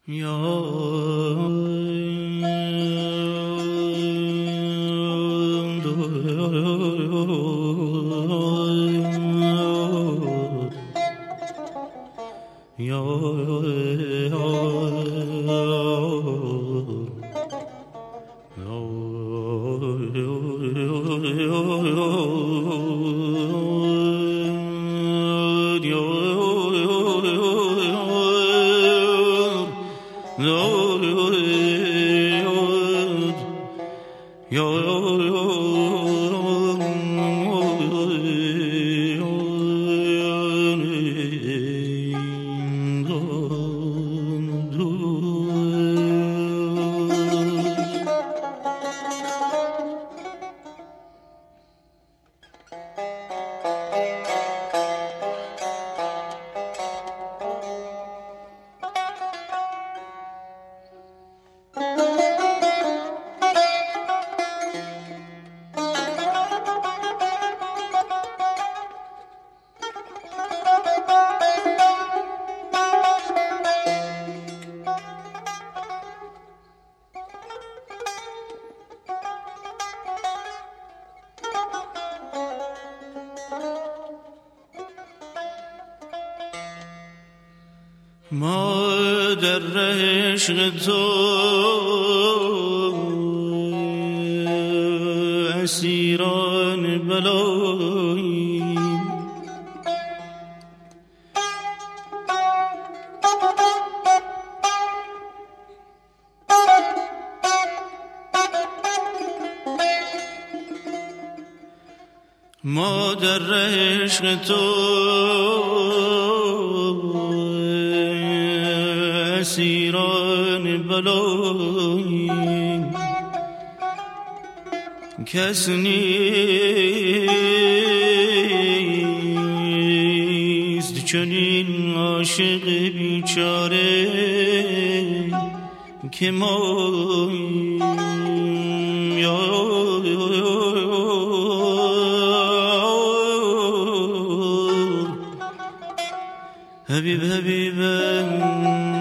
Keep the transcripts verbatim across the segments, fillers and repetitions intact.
ما در عشق تو اسیران بلاییم، ما در عشق تو اسیران بلاییم، کس نیست چنین عاشق بیچاره که ماییم. حبیب حبیبم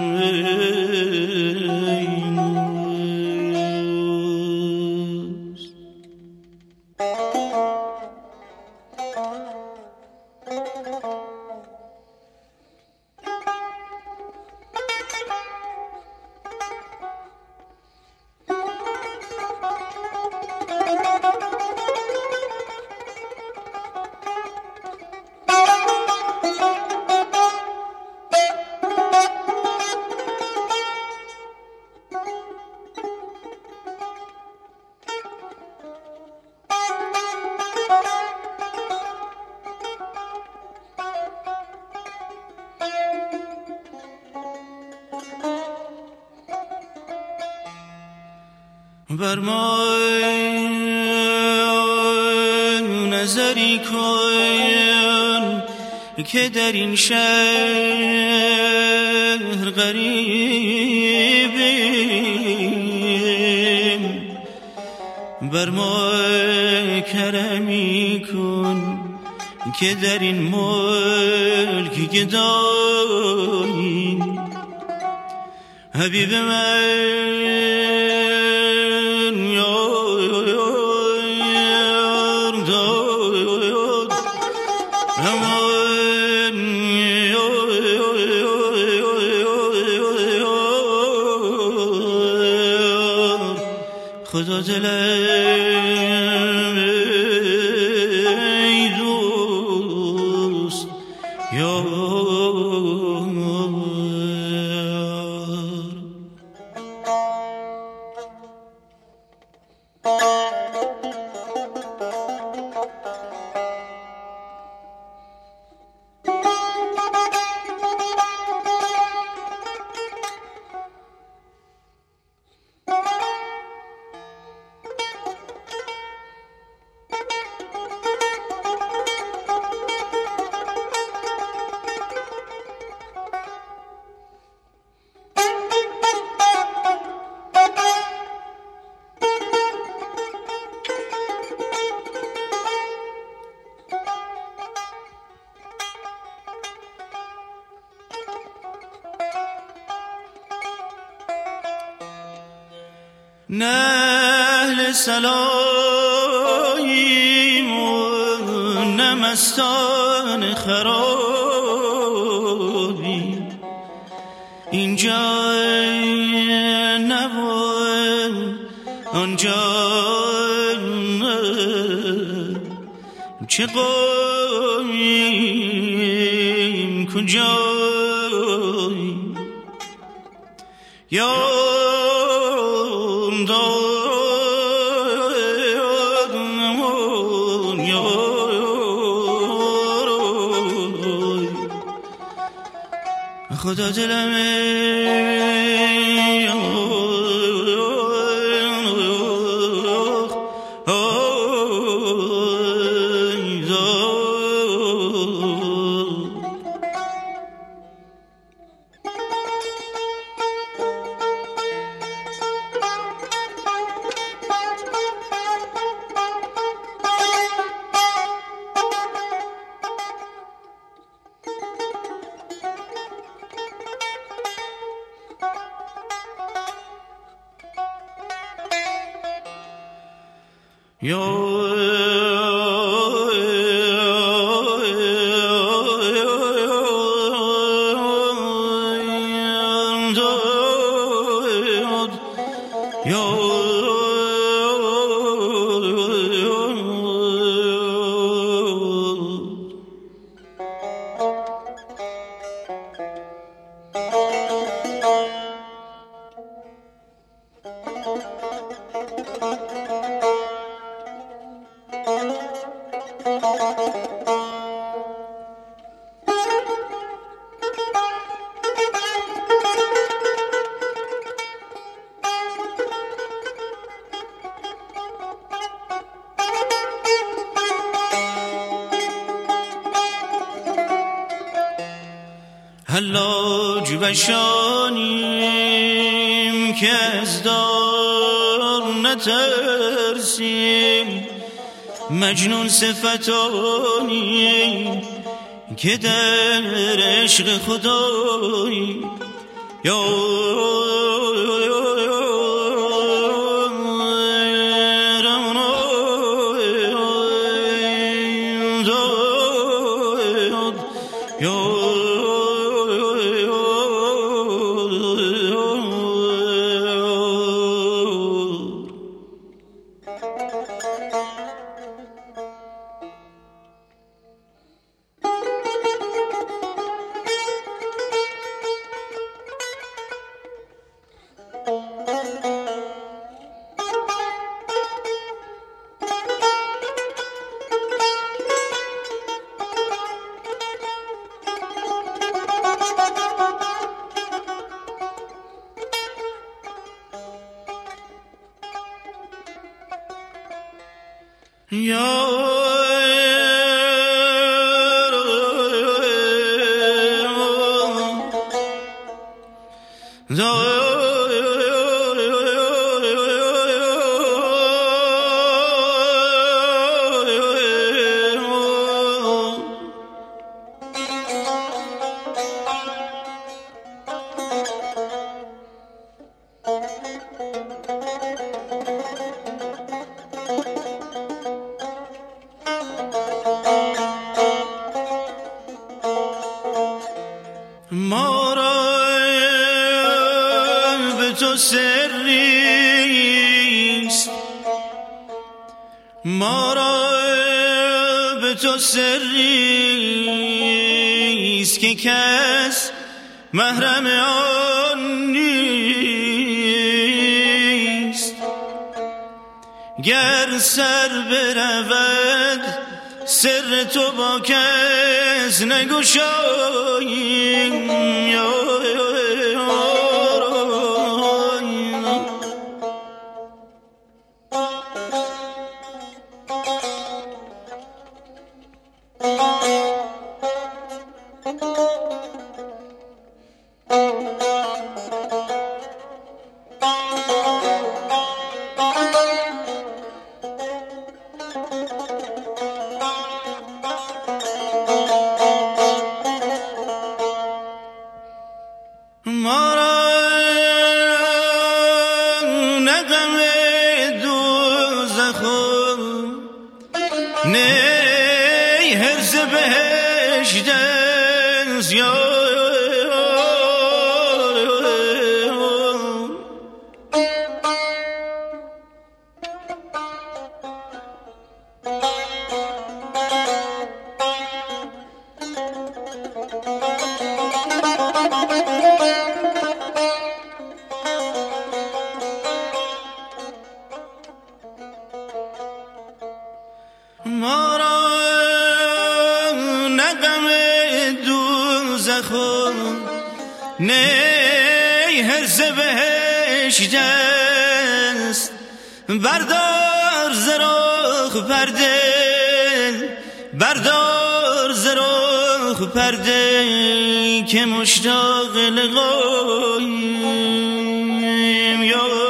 بر ما نظری کن که در این شهر غریبیم، بر ما کرمی کن که در این ملک گداییم. حبیب من خدا دلم ای دوست یار. نه سلایم و نه مستان خرابی، اینجا نبود آنجا چه قویم کجایی یا خدا دلمه حلاج بشانیم که از دار نترسیم، مجنون صفتانیم که در عشق خدایی یا ما را به تو سریست، ما را به تو سریست که کس محرم آن نیست. گر سر برود سر تو با کس نگشاییم یا بهشت است یا ما را نغم دوزخ نه حرص بهشت است بردار ز رخ پرده بردار ز رخ پرده که مشتاق لقاییم یار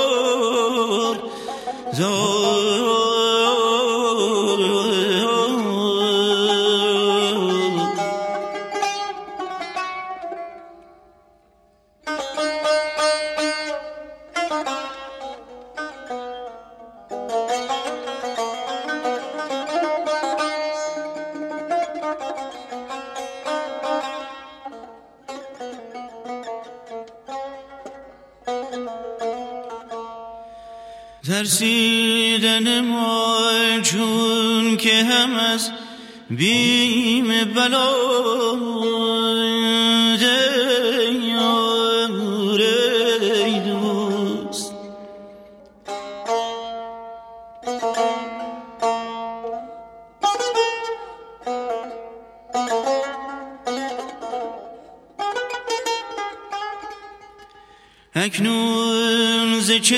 ترسیدن ما چون که هم از بیم بلا دیار ای دوست اکنون ز چه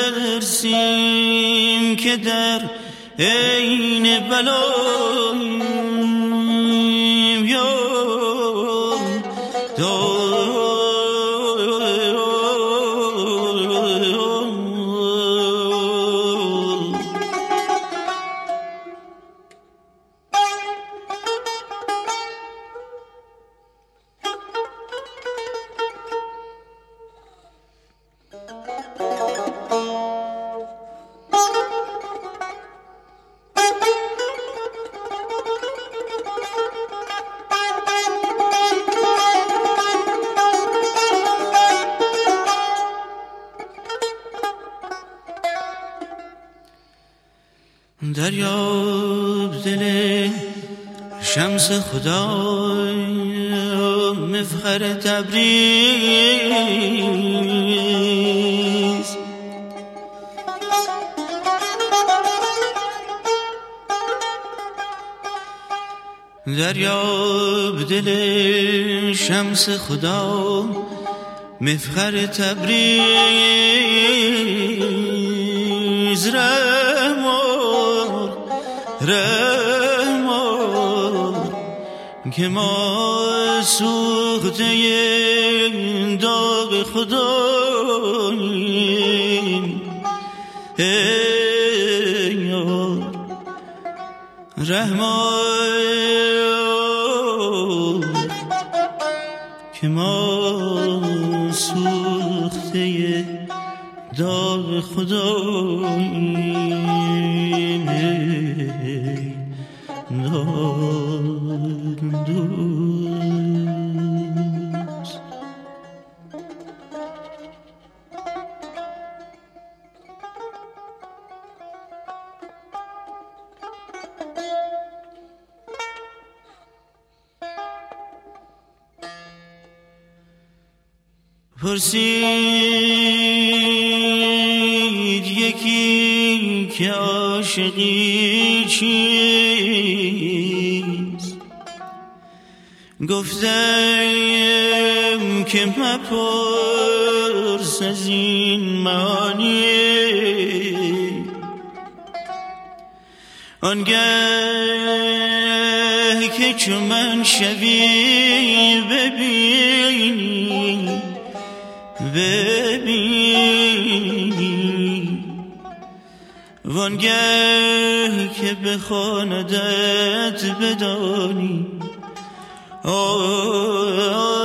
ترسیم که در عین بلاییم یا دریاب دل شمس خدای مفخر تبریز دریاب دل شمس خدا مفخر تبریز رحمار رحمار که ما سوخته داغ خداییم ای یار رحمار که ما سوخته داغ خداییم ای دوست. پرسید یکی که عاشقی چیست گفتم که مپرس از این معنی آنگه که چون من شوی ببینی ببینی وانگه که بخواندت بدانی آه